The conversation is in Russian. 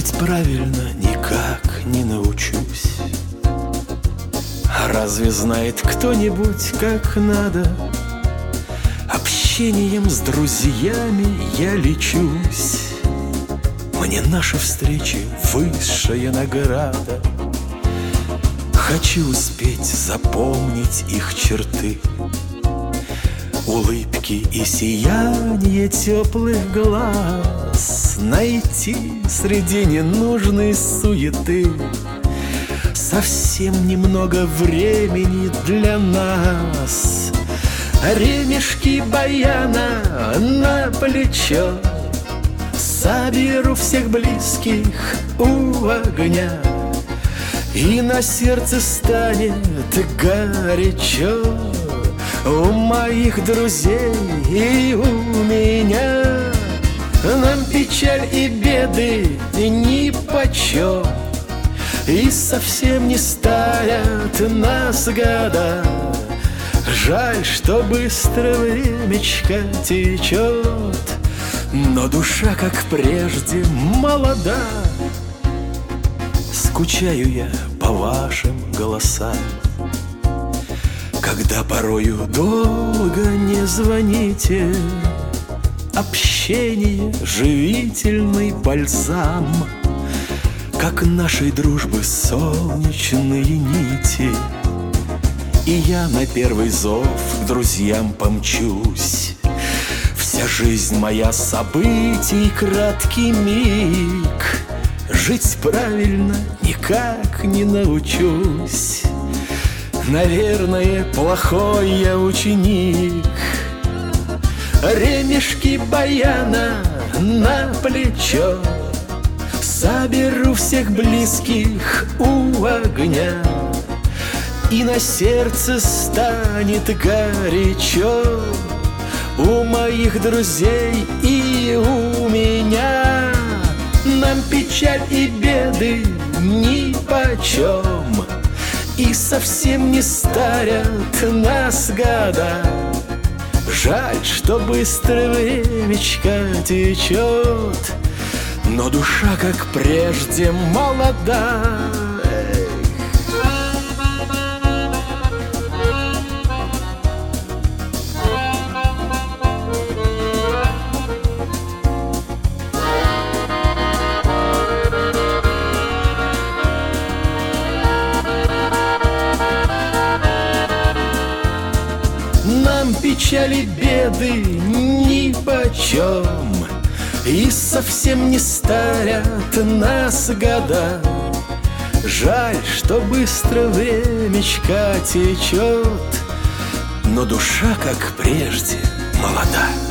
Жить правильно никак не научусь. А разве знает кто-нибудь, как надо? Общением с друзьями я лечусь. Мне наши встречи высшая награда. Хочу успеть запомнить их черты, улыбки и сияние теплых глаз, найти среди ненужной суеты совсем немного времени для нас. Ремешки баяна на плечо, соберу всех близких у огня, и на сердце станет горячо у моих друзей и у меня. Нам печаль и беды нипочем, и совсем не старят нас года. Жаль, что быстро времечко течет, но душа, как прежде, молода. Скучаю я по вашим голосам, когда порою долго не звоните. Общение — живительный бальзам, как нашей дружбы солнечные нити. И я на первый зов к друзьям помчусь. Вся жизнь моя событий, краткий миг. Жить правильно никак не научусь. Наверное, плохой я ученик. Ремешки баяна на плечо, соберу всех близких у огня, и на сердце станет горячо у моих друзей и у меня. Нам печаль и беды нипочем, и совсем не старят нас года. Жаль, что быстро времечко течет, но душа, как прежде, молода. Нам печали, беды нипочем, и совсем не старят нас года. Жаль, что быстро времечко течет, но душа, как прежде, молода.